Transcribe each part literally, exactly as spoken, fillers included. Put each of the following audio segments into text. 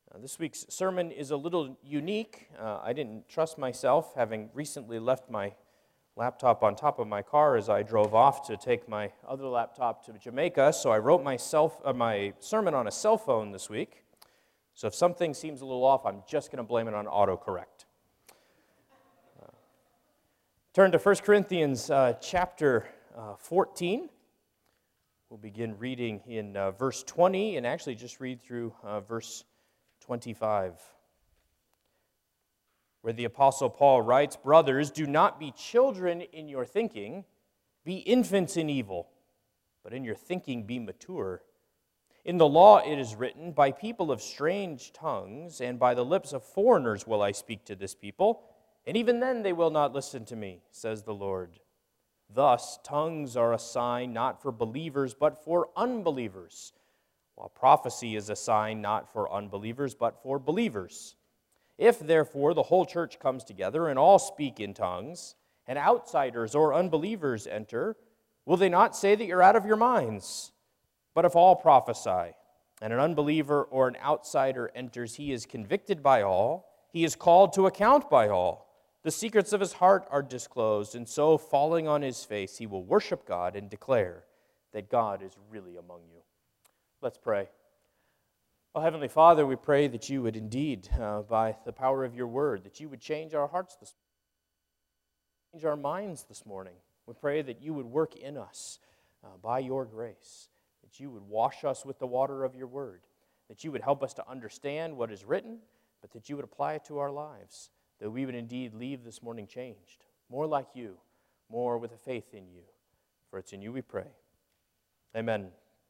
Uh, this week's sermon is a little unique. Uh, I didn't trust myself, having recently left my laptop on top of my car as I drove off to take my other laptop to Jamaica, so I wrote my, self, uh, my sermon on a cell phone this week. So if something seems a little off, I'm just going to blame it on autocorrect. Uh, turn to First Corinthians uh, chapter uh, fourteen. We'll begin reading in uh, verse twenty, and actually just read through uh, verse twenty-five, where the Apostle Paul writes, "Brothers, do not be children in your thinking, be infants in evil, but in your thinking be mature. In the law it is written, by people of strange tongues and by the lips of foreigners will I speak to this people, and even then they will not listen to me, says the Lord. Thus, tongues are a sign not for believers, but for unbelievers, while prophecy is a sign not for unbelievers, but for believers. If, therefore, the whole church comes together and all speak in tongues, and outsiders or unbelievers enter, will they not say that you're out of your minds? But if all prophesy, and an unbeliever or an outsider enters, he is convicted by all, he is called to account by all. The secrets of his heart are disclosed, and so, falling on his face, he will worship God and declare that God is really among you." Let's pray. Oh, Heavenly Father, we pray that you would indeed, uh, by the power of your word, that you would change our hearts this morning, change our minds this morning. We pray that you would work in us uh, by your grace, that you would wash us with the water of your word, that you would help us to understand what is written, but that you would apply it to our lives, that we would indeed leave this morning changed, more like you, more with a faith in you. For it's in you we pray. Amen.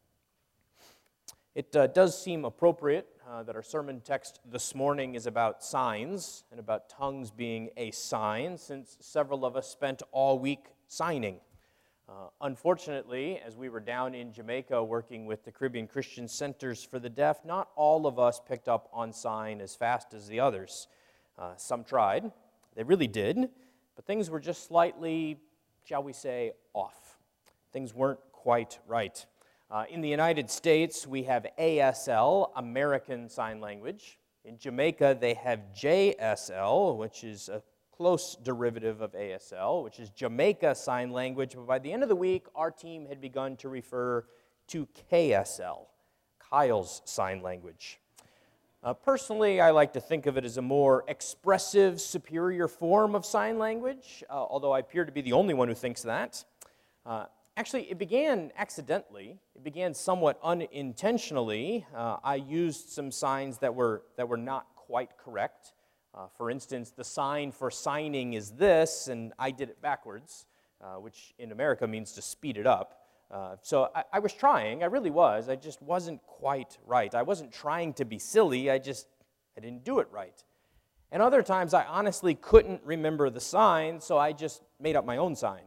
It uh, does seem appropriate uh, that our sermon text this morning is about signs and about tongues being a sign, since several of us spent all week signing. Uh, unfortunately, as we were down in Jamaica working with the Caribbean Christian Centers for the Deaf, not all of us picked up on sign as fast as the others. Uh, some tried, they really did, but things were just slightly, shall we say, off. Things weren't quite right. Uh, in the United States, we have A S L, American Sign Language. In Jamaica, they have J S L, which is a close derivative of A S L, which is Jamaica Sign Language. But by the end of the week, our team had begun to refer to K S L, Kyle's Sign Language. Uh, personally, I like to think of it as a more expressive, superior form of sign language, uh, although I appear to be the only one who thinks that. Uh, Actually, it began accidentally. It began somewhat unintentionally. Uh, I used some signs that were that were not quite correct. Uh, for instance, the sign for signing is this, and I did it backwards, uh, which in America means to speed it up. Uh, so I, I was trying. I really was. I just wasn't quite right. I wasn't trying to be silly. I just I didn't do it right. And other times, I honestly couldn't remember the sign, so I just made up my own sign.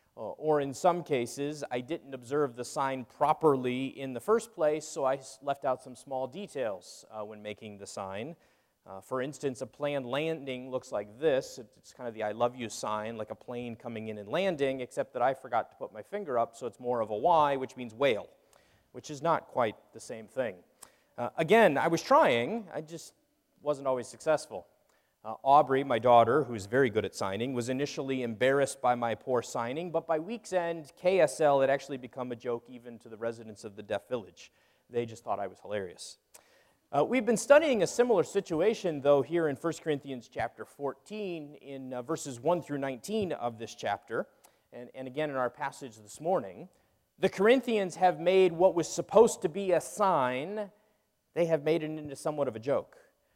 Or in some cases, I didn't observe the sign properly in the first place, so I left out some small details uh, when making the sign. Uh, for instance, a planned landing looks like this. It's kind of the I love you sign, like a plane coming in and landing, except that I forgot to put my finger up, so it's more of a Y, which means whale, which is not quite the same thing. Uh, again, I was trying. I just wasn't always successful. Uh, Aubrey, my daughter, who's very good at signing, was initially embarrassed by my poor signing, but by week's end, K S L had actually become a joke even to the residents of the deaf village. They just thought I was hilarious. Uh, we've been studying a similar situation, though, here in First Corinthians chapter fourteen, in uh, verses one through nineteen of this chapter, and, and again in our passage this morning. The Corinthians have made what was supposed to be a sign, they have made it into somewhat of a joke.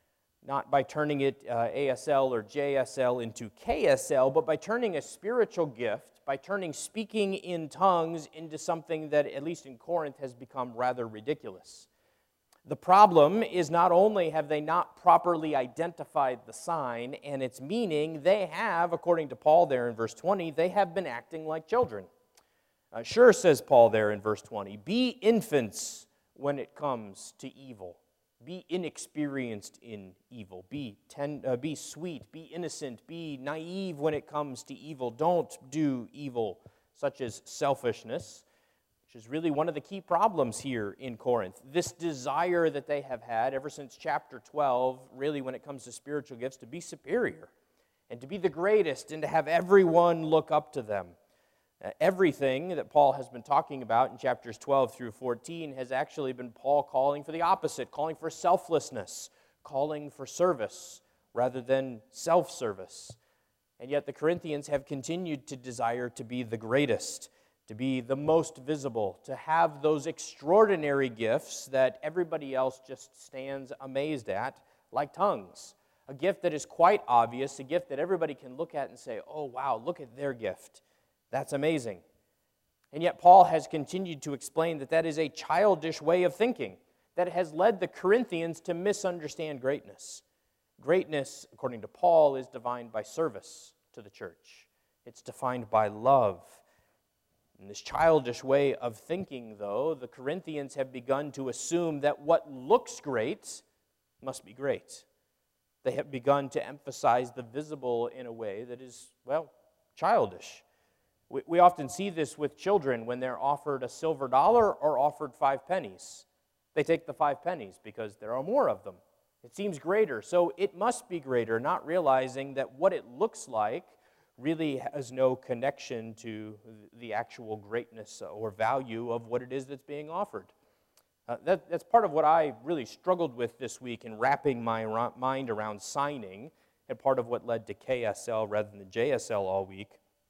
Not by turning it uh, A S L or J S L into K S L, but by turning a spiritual gift, by turning speaking in tongues into something that, at least in Corinth, has become rather ridiculous. The problem is not only have they not properly identified the sign and its meaning, they have, according to Paul there in verse twenty, they have been acting like children. Uh, sure, says Paul there in verse twenty, be infants when it comes to evil. Be inexperienced in evil. Be, ten, uh, be sweet. Be innocent. Be naive when it comes to evil. Don't do evil, such as selfishness, which is really one of the key problems here in Corinth. This desire that they have had ever since chapter twelve, really when it comes to spiritual gifts, to be superior and to be the greatest and to have everyone look up to them. Uh, everything that Paul has been talking about in chapters twelve through fourteen has actually been Paul calling for the opposite, calling for selflessness, calling for service rather than self-service. And yet the Corinthians have continued to desire to be the greatest, to be the most visible, to have those extraordinary gifts that everybody else just stands amazed at, like tongues. A gift that is quite obvious, a gift that everybody can look at and say, oh, wow, look at their gift. That's amazing. And yet Paul has continued to explain that that is a childish way of thinking that has led the Corinthians to misunderstand greatness. Greatness, according to Paul, is defined by service to the church. It's defined by love. In this childish way of thinking, though, the Corinthians have begun to assume that what looks great must be great. They have begun to emphasize the visible in a way that is, well, childish. We, we often see this with children when they're offered a silver dollar or offered five pennies. They take the five pennies because there are more of them. It seems greater, so it must be greater, not realizing that what it looks like really has no connection to the actual greatness or value of what it is that's being offered. Uh, that, that's part of what I really struggled with this week in wrapping my ra- mind around signing, and part of what led to K S L rather than J S L all week.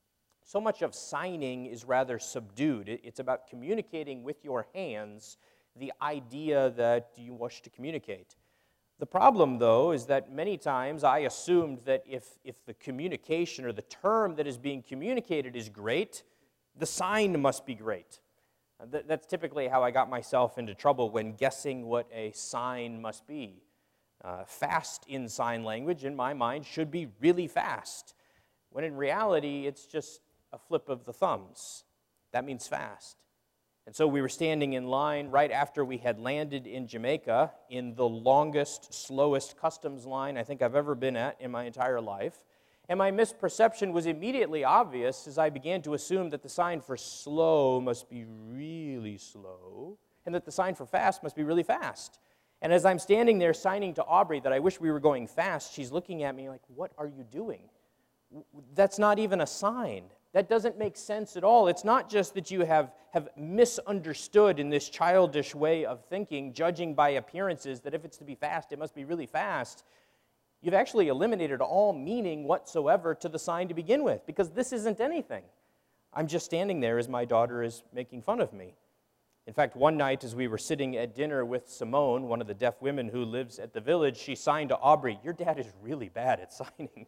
So much of signing is rather subdued. It, it's about communicating with your hands the idea that you wish to communicate. The problem, though, is that many times I assumed that if, if the communication or the term that is being communicated is great, the sign must be great. Uh, th- that's typically how I got myself into trouble when guessing what a sign must be. Uh, fast in sign language, in my mind, should be really fast, when in reality, it's just a flip of the thumbs. That means fast. And so we were standing in line right after we had landed in Jamaica in the longest, slowest customs line I think I've ever been at in my entire life. And my misperception was immediately obvious as I began to assume that the sign for slow must be really slow and that the sign for fast must be really fast. And as I'm standing there signing to Aubrey that I wish we were going fast, she's looking at me like, what are you doing? That's not even a sign. That doesn't make sense at all. It's not just that you have, have misunderstood in this childish way of thinking, judging by appearances, that if it's to be fast, it must be really fast. You've actually eliminated all meaning whatsoever to the sign to begin with, because this isn't anything. I'm just standing there as my daughter is making fun of me. In fact, one night as we were sitting at dinner with Simone, one of the deaf women who lives at the village, she signed to Aubrey, "Your dad is really bad at signing."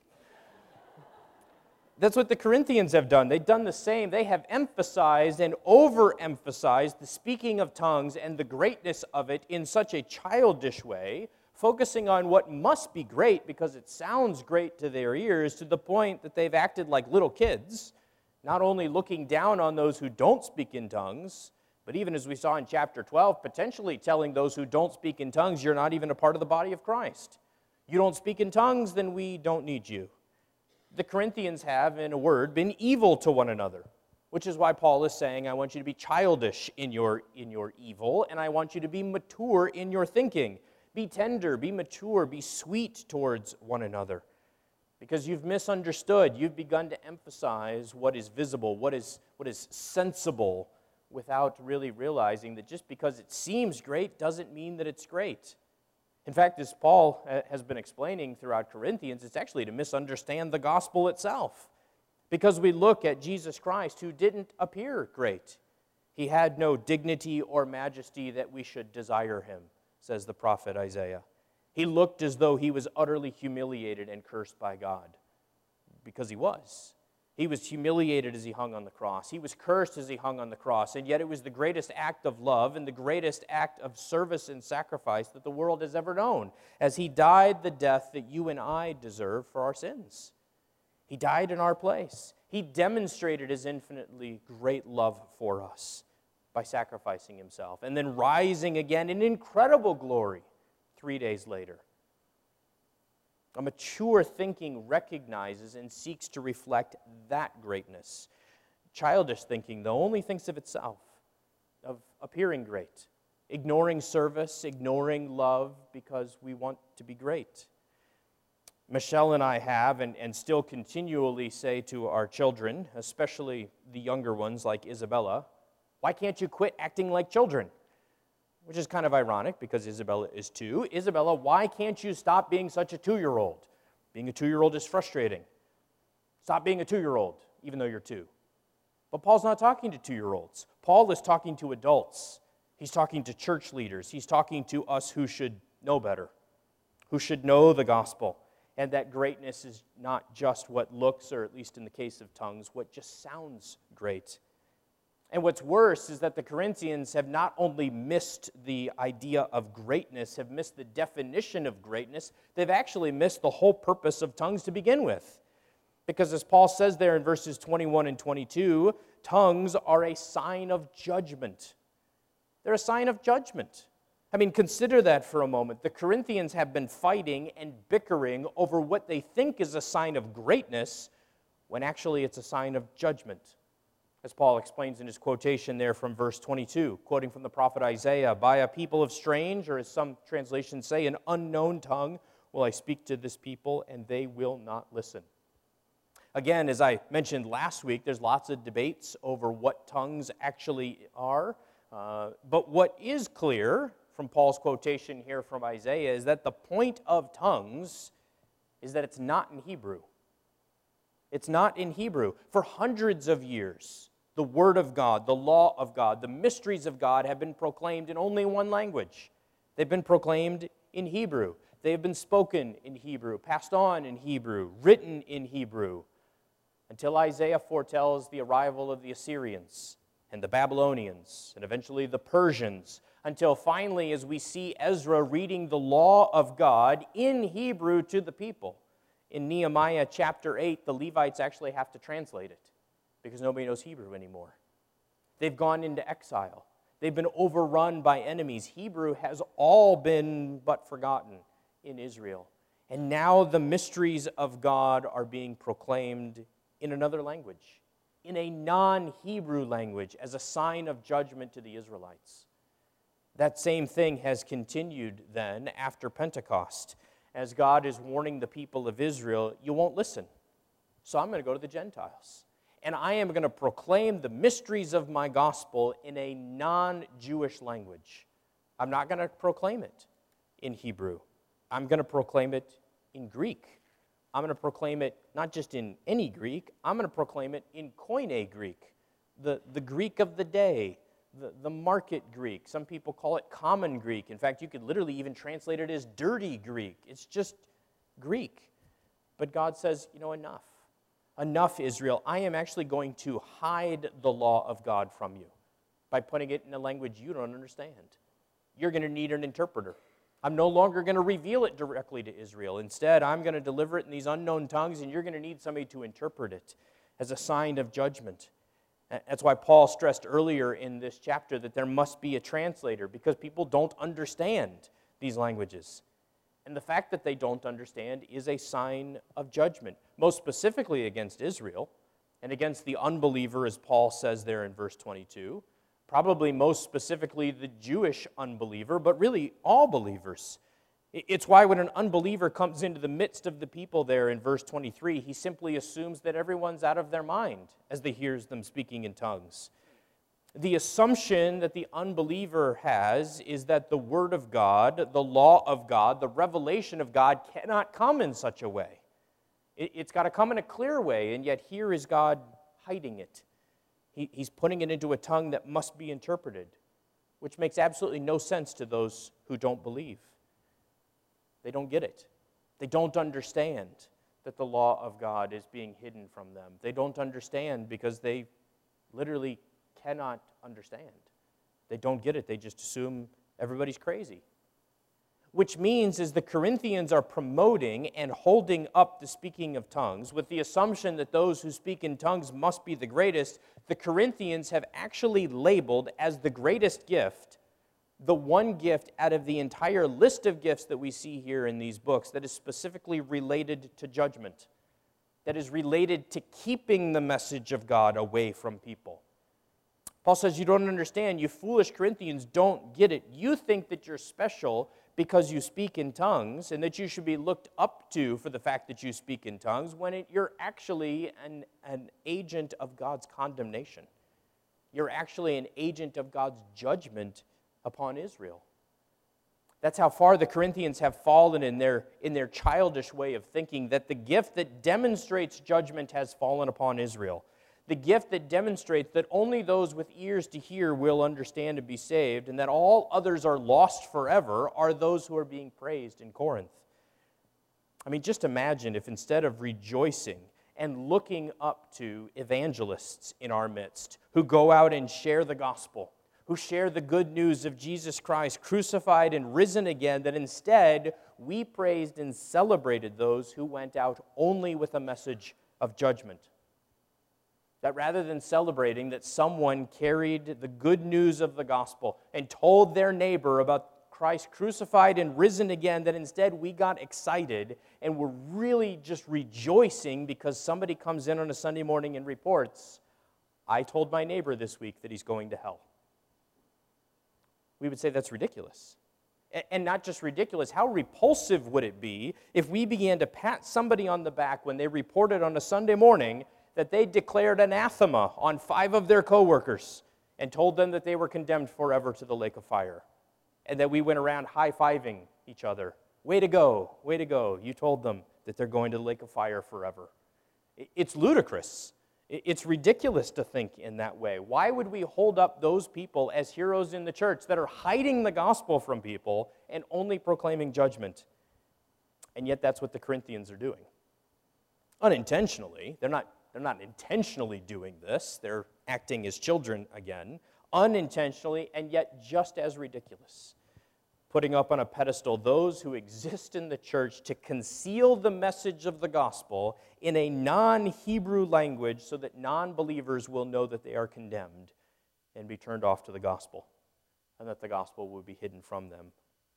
That's what the Corinthians have done. They've done the same. They have emphasized and overemphasized the speaking of tongues and the greatness of it in such a childish way, focusing on what must be great because it sounds great to their ears, to the point that they've acted like little kids, not only looking down on those who don't speak in tongues, but even as we saw in chapter twelve, potentially telling those who don't speak in tongues, you're not even a part of the body of Christ. You don't speak in tongues, then we don't need you. The Corinthians have, in a word, been evil to one another, which is why Paul is saying, I want you to be childish in your, in your evil, and I want you to be mature in your thinking. Be tender, be mature, be sweet towards one another. Because you've misunderstood, you've begun to emphasize what is visible, what is, what is sensible, without really realizing that just because it seems great doesn't mean that it's great. In fact, as Paul has been explaining throughout Corinthians, it's actually to misunderstand the gospel itself. Because we look at Jesus Christ, who didn't appear great. He had no dignity or majesty that we should desire him, says the prophet Isaiah. He looked as though he was utterly humiliated and cursed by God, because he was. He was humiliated as he hung on the cross. He was cursed as he hung on the cross. And yet it was the greatest act of love and the greatest act of service and sacrifice that the world has ever known, as he died the death that you and I deserve for our sins. He died in our place. He demonstrated his infinitely great love for us by sacrificing himself and then rising again in incredible glory three days later. A mature thinking recognizes and seeks to reflect that greatness. Childish thinking, though, only thinks of itself. of appearing great, ignoring service, ignoring love because we want to be great. Michelle and I have and, and still continually say to our children, especially the younger ones like Isabella, why can't you quit acting like children? Which is kind of ironic because Isabella is two. Isabella, why can't you stop being such a two-year-old? Being a two-year-old is frustrating. Stop being a two-year-old, even though you're two. But Paul's not talking to two-year-olds. Paul is talking to adults. He's talking to church leaders. He's talking to us who should know better, who should know the gospel, and that greatness is not just what looks, or at least in the case of tongues, what just sounds great. And what's worse is that the Corinthians have not only missed the idea of greatness, have missed the definition of greatness, they've actually missed the whole purpose of tongues to begin with. Because as Paul says there in verses twenty-one and twenty-two, tongues are a sign of judgment. They're a sign of judgment. I mean, consider that for a moment. The Corinthians have been fighting and bickering over what they think is a sign of greatness, when actually it's a sign of judgment. As Paul explains in his quotation there from verse twenty-two, quoting from the prophet Isaiah, by a people of strange, or as some translations say, an unknown tongue, will I speak to this people, and they will not listen. Again, as I mentioned last week, there's lots of debates over what tongues actually are. Uh, but what is clear from Paul's quotation here from Isaiah is that the point of tongues is that it's not in Hebrew. It's not in Hebrew. For hundreds of years, the Word of God, the law of God, the mysteries of God have been proclaimed in only one language. They've been proclaimed in Hebrew. They have been spoken in Hebrew, passed on in Hebrew, written in Hebrew, until Isaiah foretells the arrival of the Assyrians and the Babylonians, and eventually the Persians, until finally, as we see Ezra reading the law of God in Hebrew to the people. In Nehemiah chapter eight, the Levites actually have to translate it because nobody knows Hebrew anymore. They've gone into exile. They've been overrun by enemies. Hebrew has all been but forgotten in Israel. And now the mysteries of God are being proclaimed in another language, in a non-Hebrew language, as a sign of judgment to the Israelites. That same thing has continued then after Pentecost, as God is warning the people of Israel, you won't listen, so I'm going to go to the Gentiles, and I am going to proclaim the mysteries of my gospel in a non-Jewish language. I'm not going to proclaim it in Hebrew. I'm going to proclaim it in Greek. I'm going to proclaim it not just in any Greek, I'm going to proclaim it in Koine Greek, the, the Greek of the day, the, the market Greek. Some people call it common Greek. In fact, you could literally even translate it as dirty Greek. It's just Greek. But God says, you know, enough. Enough, Israel. I am actually going to hide the law of God from you by putting it in a language you don't understand. You're going to need an interpreter. I'm no longer going to reveal it directly to Israel. Instead, I'm going to deliver it in these unknown tongues, and you're going to need somebody to interpret it as a sign of judgment. That's why Paul stressed earlier in this chapter that there must be a translator, because people don't understand these languages. And the fact that they don't understand is a sign of judgment, most specifically against Israel and against the unbeliever, as Paul says there in verse twenty-two. Probably most specifically the Jewish unbeliever, but really all believers. It's why when an unbeliever comes into the midst of the people there in verse twenty-three, he simply assumes that everyone's out of their mind as they hears them speaking in tongues. The assumption that the unbeliever has is that the Word of God, the law of God, the revelation of God cannot come in such a way. It's got to come in a clear way, and yet here is God hiding it. He's putting it into a tongue that must be interpreted, which makes absolutely no sense to those who don't believe. They don't get it. They don't understand that the law of God is being hidden from them. They don't understand because they literally cannot understand. They don't get it. They just assume everybody's crazy. Which means is the Corinthians are promoting and holding up the speaking of tongues with the assumption that those who speak in tongues must be the greatest. The Corinthians have actually labeled as the greatest gift the one gift out of the entire list of gifts that we see here in these books that is specifically related to judgment, that is related to keeping the message of God away from people. Paul says, you don't understand. You foolish Corinthians don't get it. You think that you're special because you speak in tongues and that you should be looked up to for the fact that you speak in tongues when it, you're actually an, an agent of God's condemnation. You're actually an agent of God's judgment upon Israel. That's how far the Corinthians have fallen in their, in their childish way of thinking, that the gift that demonstrates judgment has fallen upon Israel. The gift that demonstrates that only those with ears to hear will understand and be saved, and that all others are lost forever, are those who are being praised in Corinth. I mean, just imagine if instead of rejoicing and looking up to evangelists in our midst who go out and share the gospel, who share the good news of Jesus Christ crucified and risen again, that instead we praised and celebrated those who went out only with a message of judgment. That rather than celebrating that someone carried the good news of the gospel and told their neighbor about Christ crucified and risen again, that instead we got excited and were really just rejoicing because somebody comes in on a Sunday morning and reports, I told my neighbor this week that he's going to hell. We would say that's ridiculous. And not just ridiculous, how repulsive would it be if we began to pat somebody on the back when they reported on a Sunday morning that they declared anathema on five of their coworkers and told them that they were condemned forever to the lake of fire, and that we went around high-fiving each other. Way to go, way to go. You told them that they're going to the lake of fire forever. It's ludicrous. It's ridiculous to think in that way. Why would we hold up those people as heroes in the church that are hiding the gospel from people and only proclaiming judgment? And yet that's what the Corinthians are doing. Unintentionally. They're not They're not intentionally doing this. They're acting as children again, unintentionally, and yet just as ridiculous. Putting up on a pedestal those who exist in the church to conceal the message of the gospel in a non-Hebrew language so that non-believers will know that they are condemned and be turned off to the gospel, and that the gospel will be hidden from them.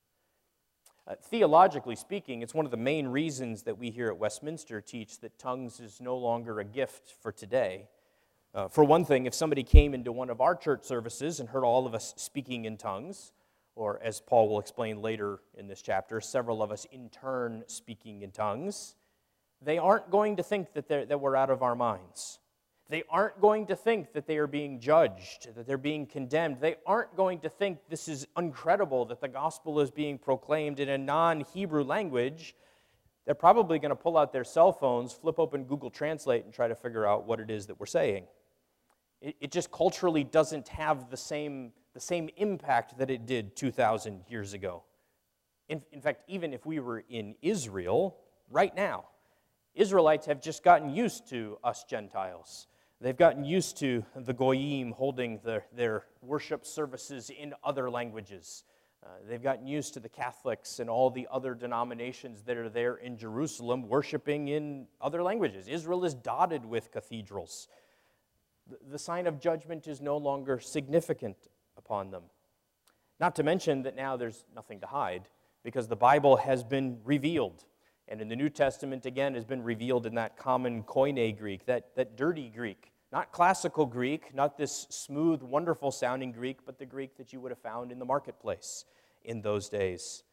Uh, theologically speaking, it's one of the main reasons that we here at Westminster teach that tongues is no longer a gift for today. Uh, for one thing, if somebody came into one of our church services and heard all of us speaking in tongues, or as Paul will explain later in this chapter, several of us in turn speaking in tongues, they aren't going to think that, they're, that we're out of our minds. They aren't going to think that they are being judged, that they're being condemned. They aren't going to think this is incredible, that the gospel is being proclaimed in a non-Hebrew language. They're probably going to pull out their cell phones, flip open Google Translate, and try to figure out what it is that we're saying. It, it just culturally doesn't have the same, the same impact that it did two thousand years ago. In, in fact, even if we were in Israel right now, Israelites have just gotten used to us Gentiles. They've gotten used to the Goyim holding their, their worship services in other languages. Uh, they've gotten used to the Catholics and all the other denominations that are there in Jerusalem worshiping in other languages. Israel is dotted with cathedrals. The, the sign of judgment is no longer significant upon them. Not to mention that now there's nothing to hide because the Bible has been revealed. And in the New Testament, again, has been revealed in that common Koine Greek, that, that dirty Greek. Not classical Greek, not this smooth, wonderful-sounding Greek, but the Greek that you would have found in the marketplace in those days.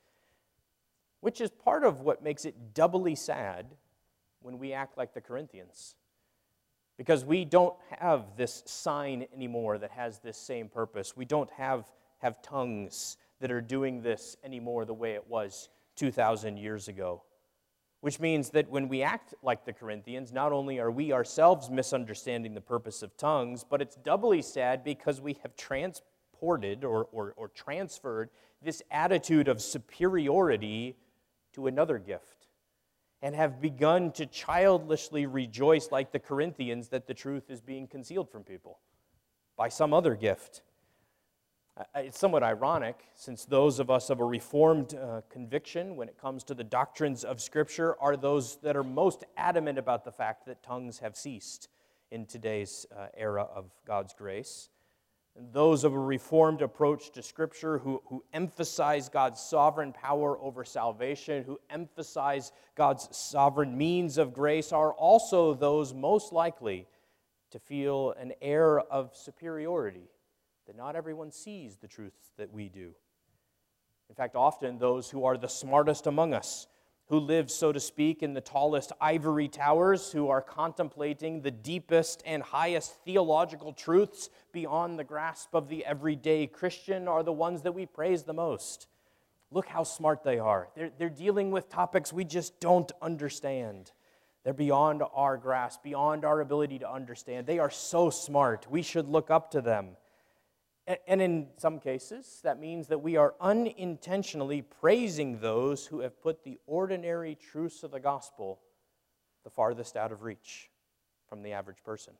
Which is part of what makes it doubly sad when we act like the Corinthians. Because we don't have this sign anymore that has this same purpose. We don't have, have tongues that are doing this anymore the way it was two thousand years ago. Which means that when we act like the Corinthians, not only are we ourselves misunderstanding the purpose of tongues, but it's doubly sad because we have transported or, or, or transferred this attitude of superiority to another gift and have begun to childishly rejoice like the Corinthians that the truth is being concealed from people by some other gift. It's somewhat ironic, since those of us of a Reformed uh, conviction when it comes to the doctrines of Scripture are those that are most adamant about the fact that tongues have ceased in today's uh, era of God's grace. And those of a Reformed approach to Scripture who, who emphasize God's sovereign power over salvation, who emphasize God's sovereign means of grace, are also those most likely to feel an air of superiority that not everyone sees the truths that we do. In fact, often those who are the smartest among us, who live, so to speak, in the tallest ivory towers, who are contemplating the deepest and highest theological truths beyond the grasp of the everyday Christian, are the ones that we praise the most. Look how smart they are. They're, they're dealing with topics we just don't understand. They're beyond our grasp, beyond our ability to understand. They are so smart. We should look up to them. And in some cases, that means that we are unintentionally praising those who have put the ordinary truths of the gospel the farthest out of reach from the average person.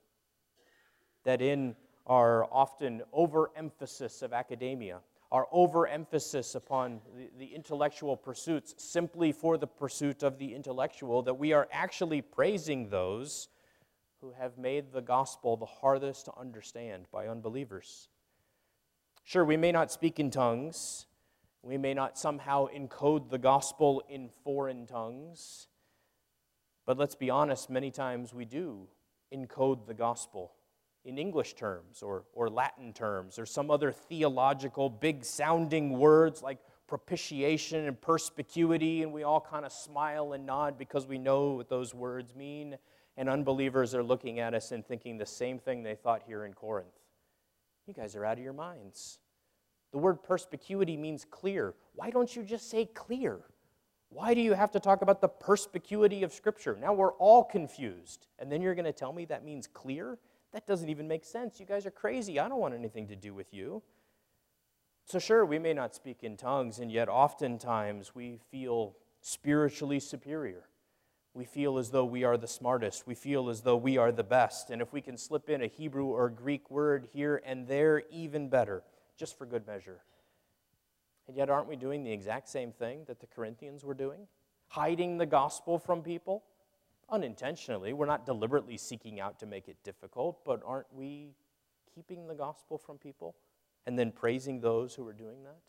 That in our often overemphasis of academia, our overemphasis upon the, the intellectual pursuits simply for the pursuit of the intellectual, that we are actually praising those who have made the gospel the hardest to understand by unbelievers. Sure, we may not speak in tongues. We may not somehow encode the gospel in foreign tongues. But let's be honest, many times we do encode the gospel in English terms or, or Latin terms or some other theological big-sounding words like propitiation and perspicuity, and we all kind of smile and nod because we know what those words mean, and unbelievers are looking at us and thinking the same thing they thought here in Corinth. You guys are out of your minds. The word perspicuity means clear. Why don't you just say clear? Why do you have to talk about the perspicuity of Scripture? Now we're all confused. And then you're going to tell me that means clear? That doesn't even make sense. You guys are crazy. I don't want anything to do with you. So sure, we may not speak in tongues, and yet oftentimes we feel spiritually superior. We feel as though we are the smartest. We feel as though we are the best. And if we can slip in a Hebrew or Greek word here and there, even better, just for good measure. And yet aren't we doing the exact same thing that the Corinthians were doing? Hiding the gospel from people? Unintentionally. We're not deliberately seeking out to make it difficult, but aren't we keeping the gospel from people and then praising those who are doing that?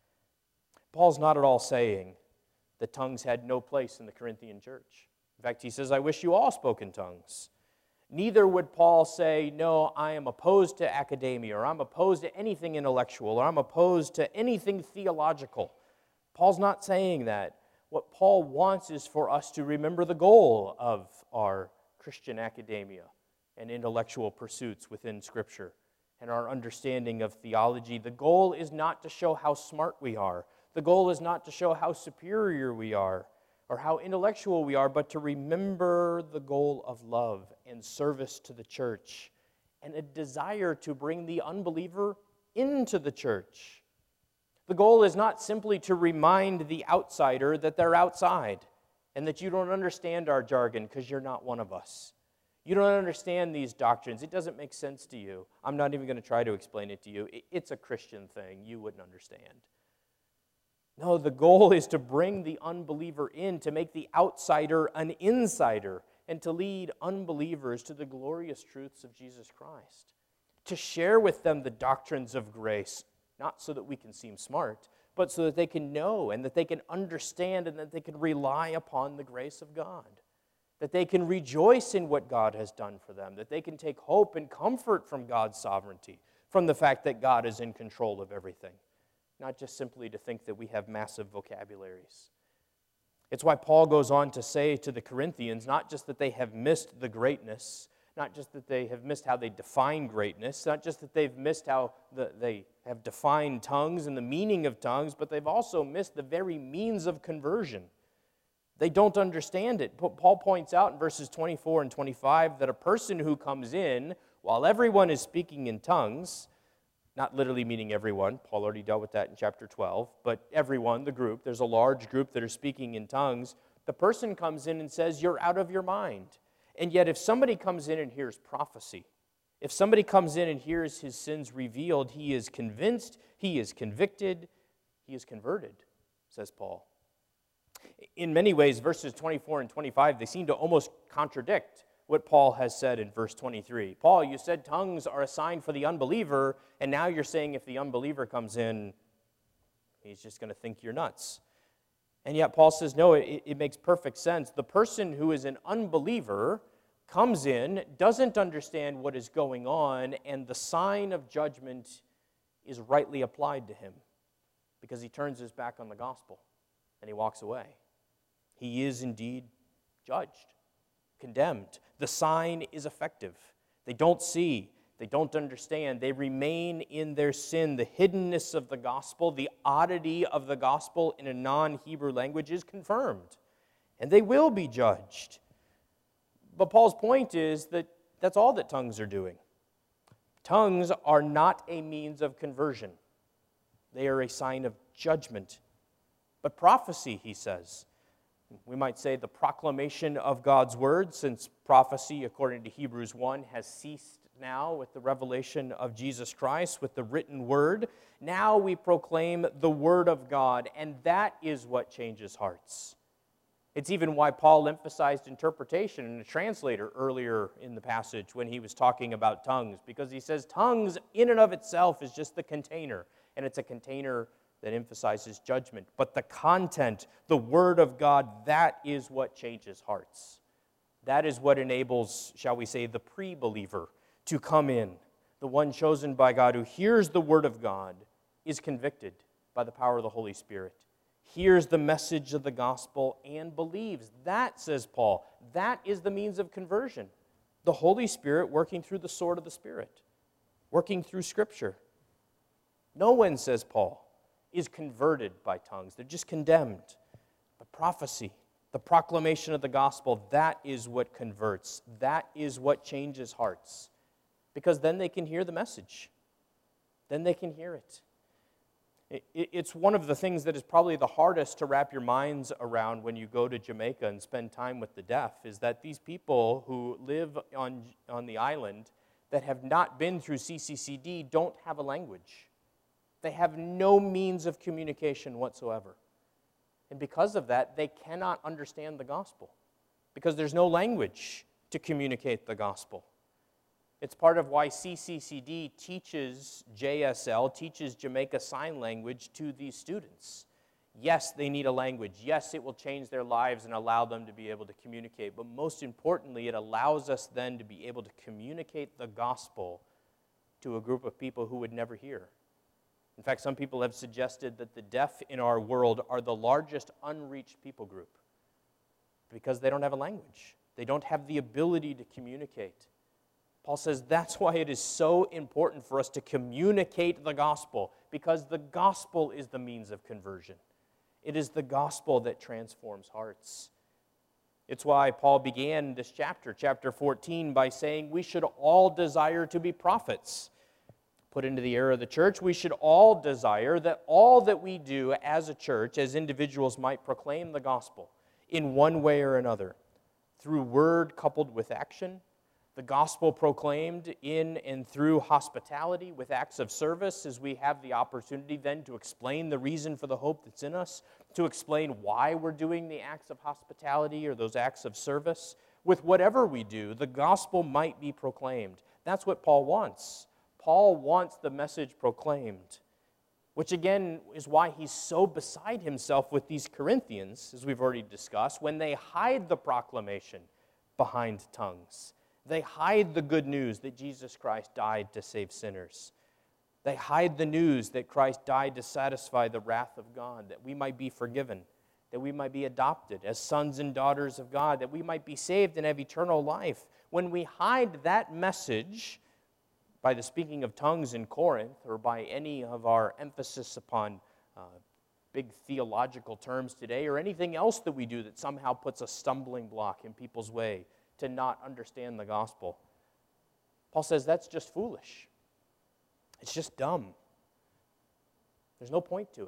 Paul's not at all saying that tongues had no place in the Corinthian church. In fact, he says, I wish you all spoke in tongues. Neither would Paul say, no, I am opposed to academia, or I'm opposed to anything intellectual, or I'm opposed to anything theological. Paul's not saying that. What Paul wants is for us to remember the goal of our Christian academia and intellectual pursuits within Scripture and our understanding of theology. The goal is not to show how smart we are. The goal is not to show how superior we are or how intellectual we are, but to remember the goal of love and service to the church and a desire to bring the unbeliever into the church. The goal is not simply to remind the outsider that they're outside and that you don't understand our jargon because you're not one of us. You don't understand these doctrines. It doesn't make sense to you. I'm not even going to try to explain it to you. It's a Christian thing. You wouldn't understand. No, the goal is to bring the unbeliever in, to make the outsider an insider, and to lead unbelievers to the glorious truths of Jesus Christ. To share with them the doctrines of grace, not so that we can seem smart, but so that they can know and that they can understand and that they can rely upon the grace of God. That they can rejoice in what God has done for them, that they can take hope and comfort from God's sovereignty, from the fact that God is in control of everything. Not just simply to think that we have massive vocabularies. It's why Paul goes on to say to the Corinthians, not just that they have missed the greatness, not just that they have missed how they define greatness, not just that they've missed how the, they have defined tongues and the meaning of tongues, but they've also missed the very means of conversion. They don't understand it. Paul points out in verses twenty-four and twenty-five that a person who comes in while everyone is speaking in tongues, not literally meaning everyone, Paul already dealt with that in chapter twelve, but everyone, the group, there's a large group that are speaking in tongues, the person comes in and says, you're out of your mind. And yet if somebody comes in and hears prophecy, if somebody comes in and hears his sins revealed, he is convinced, he is convicted, he is converted, says Paul. In many ways, verses twenty-four and twenty-five, they seem to almost contradict what Paul has said in verse twenty-three. Paul, you said tongues are a sign for the unbeliever, and now you're saying if the unbeliever comes in, he's just going to think you're nuts. And yet Paul says, no, it, it makes perfect sense. The person who is an unbeliever comes in, doesn't understand what is going on, and the sign of judgment is rightly applied to him because he turns his back on the gospel and he walks away. He is indeed judged, condemned. The sign is effective. They don't see, they don't understand. They remain in their sin. The hiddenness of the gospel, the oddity of the gospel in a non-Hebrew language is confirmed, and they will be judged. But Paul's point is that that's all that tongues are doing. Tongues are not a means of conversion. They are a sign of judgment. But prophecy, he says, we might say the proclamation of God's word, since prophecy, according to Hebrews one, has ceased now with the revelation of Jesus Christ, with the written word. Now we proclaim the word of God, and that is what changes hearts. It's even why Paul emphasized interpretation in a translator earlier in the passage when he was talking about tongues, because he says tongues in and of itself is just the container, and it's a container that emphasizes judgment. But the content, the Word of God, that is what changes hearts. That is what enables, shall we say, the pre-believer to come in. The one chosen by God who hears the Word of God is convicted by the power of the Holy Spirit, hears the message of the gospel, and believes. That, says Paul, that is the means of conversion. The Holy Spirit working through the sword of the Spirit, working through Scripture. No one, says Paul, is converted by tongues. They're just condemned. But prophecy, the proclamation of the gospel, that is what converts. That is what changes hearts. Because then they can hear the message. Then they can hear it. It's one of the things that is probably the hardest to wrap your minds around when you go to Jamaica and spend time with the deaf, is that these people who live on, on the island that have not been through C C C D don't have a language. They have no means of communication whatsoever. And because of that, they cannot understand the gospel, because there's no language to communicate the gospel. It's part of why C C C D teaches J S L, teaches Jamaica Sign Language to these students. Yes, they need a language. Yes, it will change their lives and allow them to be able to communicate. But most importantly, it allows us then to be able to communicate the gospel to a group of people who would never hear. In fact, some people have suggested that the deaf in our world are the largest unreached people group because they don't have a language. They don't have the ability to communicate. Paul says that's why it is so important for us to communicate the gospel, because the gospel is the means of conversion. It is the gospel that transforms hearts. It's why Paul began this chapter, chapter fourteen, by saying we should all desire to be prophets. Put into the era of the church, we should all desire that all that we do as a church, as individuals, might proclaim the gospel in one way or another, through word coupled with action, the gospel proclaimed in and through hospitality with acts of service, as we have the opportunity then to explain the reason for the hope that's in us, to explain why we're doing the acts of hospitality or those acts of service. With whatever we do, the gospel might be proclaimed. That's what Paul wants. Paul wants the message proclaimed, which again is why he's so beside himself with these Corinthians, as we've already discussed, when they hide the proclamation behind tongues. They hide the good news that Jesus Christ died to save sinners. They hide the news that Christ died to satisfy the wrath of God, that we might be forgiven, that we might be adopted as sons and daughters of God, that we might be saved and have eternal life. When we hide that message by the speaking of tongues in Corinth, or by any of our emphasis upon uh, big theological terms today, or anything else that we do that somehow puts a stumbling block in people's way to not understand the gospel, Paul says that's just foolish. It's just dumb. There's no point to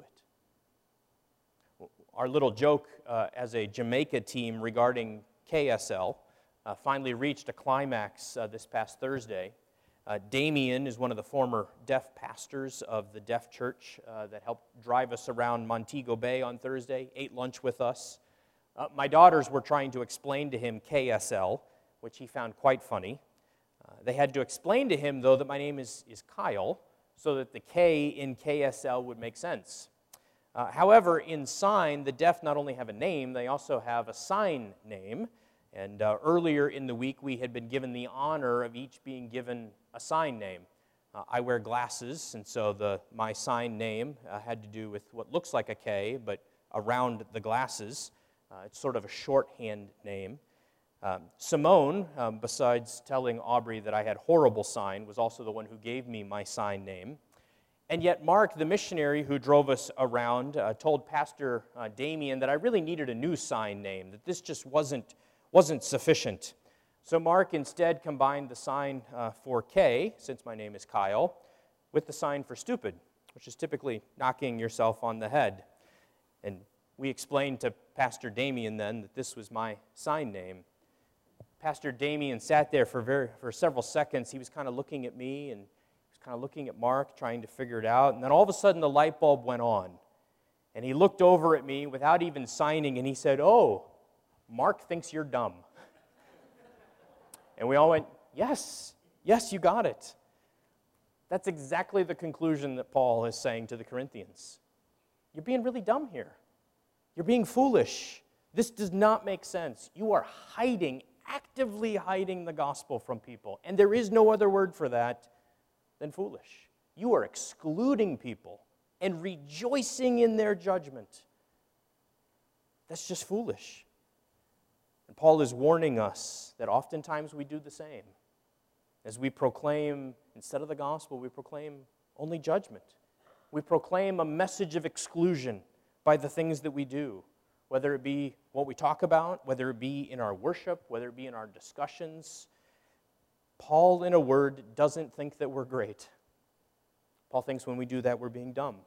it. Our little joke uh, as a Jamaica team regarding K S L uh, finally reached a climax uh, this past Thursday. Uh, Damien is one of the former deaf pastors of the deaf church uh, that helped drive us around Montego Bay on Thursday, ate lunch with us. Uh, my daughters were trying to explain to him K S L, which he found quite funny. Uh, they had to explain to him, though, that my name is, is Kyle, so that the K in K S L would make sense. Uh, however, in sign, the deaf not only have a name, they also have a sign name. And uh, earlier in the week, we had been given the honor of each being given a sign name. Uh, I wear glasses, and so the my sign name uh, had to do with what looks like a K, but around the glasses. Uh, it's sort of a shorthand name. Um, Simone, um, besides telling Aubrey that I had horrible sign, was also the one who gave me my sign name. And yet Mark, the missionary who drove us around, uh, told Pastor uh, Damien that I really needed a new sign name, that this just wasn't, wasn't sufficient. So Mark instead combined the sign uh, for K, since my name is Kyle, with the sign for stupid, which is typically knocking yourself on the head. And we explained to Pastor Damien then that this was my sign name. Pastor Damien sat there for, very, for several seconds. He was kind of looking at me and kind of looking at Mark, trying to figure it out, and then all of a sudden the light bulb went on. And he looked over at me without even signing, and he said, "Oh, Mark thinks you're dumb." And we all went, yes, yes, you got it. That's exactly the conclusion that Paul is saying to the Corinthians. You're being really dumb here. You're being foolish. This does not make sense. You are hiding, actively hiding the gospel from people, and there is no other word for that than foolish. You are excluding people and rejoicing in their judgment. That's just foolish. And Paul is warning us that oftentimes we do the same. As we proclaim, instead of the gospel, we proclaim only judgment. We proclaim a message of exclusion by the things that we do, whether it be what we talk about, whether it be in our worship, whether it be in our discussions. Paul, in a word, doesn't think that we're great. Paul thinks when we do that, we're being dumb.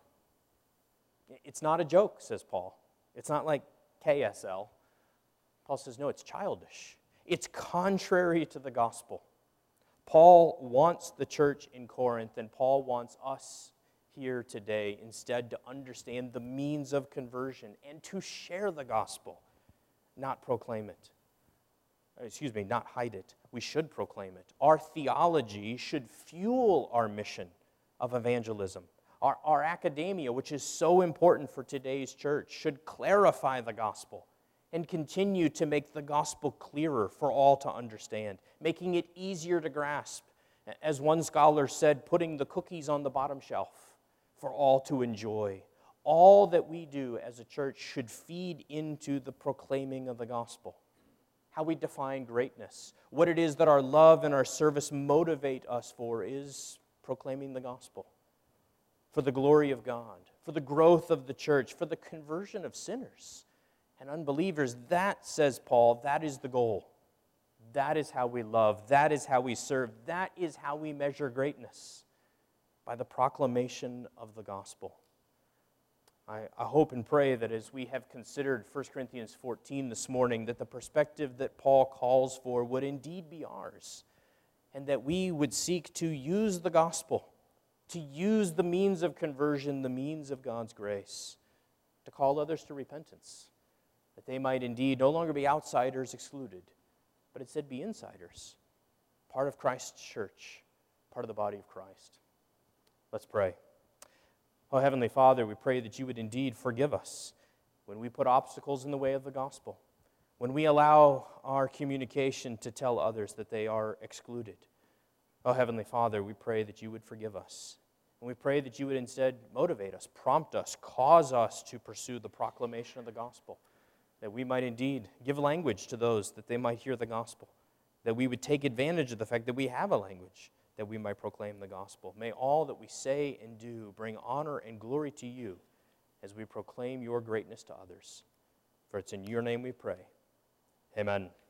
It's not a joke, says Paul. It's not like K S L. Paul says, no, it's childish. It's contrary to the gospel. Paul wants the church in Corinth, and Paul wants us here today instead to understand the means of conversion and to share the gospel, not proclaim it. Excuse me, not hide it. We should proclaim it. Our theology should fuel our mission of evangelism. Our, our academia, which is so important for today's church, should clarify the gospel and continue to make the gospel clearer for all to understand, making it easier to grasp. As one scholar said, putting the cookies on the bottom shelf for all to enjoy. All that we do as a church should feed into the proclaiming of the gospel. How we define greatness, what it is that our love and our service motivate us for is proclaiming the gospel. For the glory of God, for the growth of the church, for the conversion of sinners and unbelievers. That, says Paul, that is the goal. That is how we love. That is how we serve. That is how we measure greatness, by the proclamation of the gospel. I, I hope and pray that as we have considered First Corinthians fourteen this morning, that the perspective that Paul calls for would indeed be ours, and that we would seek to use the gospel, to use the means of conversion, the means of God's grace, to call others to repentance, that they might indeed no longer be outsiders excluded, but instead be insiders, part of Christ's church, part of the body of Christ. Let's pray. Oh, Heavenly Father, we pray that you would indeed forgive us when we put obstacles in the way of the gospel, when we allow our communication to tell others that they are excluded. Oh, Heavenly Father, we pray that you would forgive us. And we pray that you would instead motivate us, prompt us, cause us to pursue the proclamation of the gospel, that we might indeed give language to those that they might hear the gospel, that we would take advantage of the fact that we have a language, that we might proclaim the gospel. May all that we say and do bring honor and glory to you as we proclaim your greatness to others. For it's in your name we pray. Amen.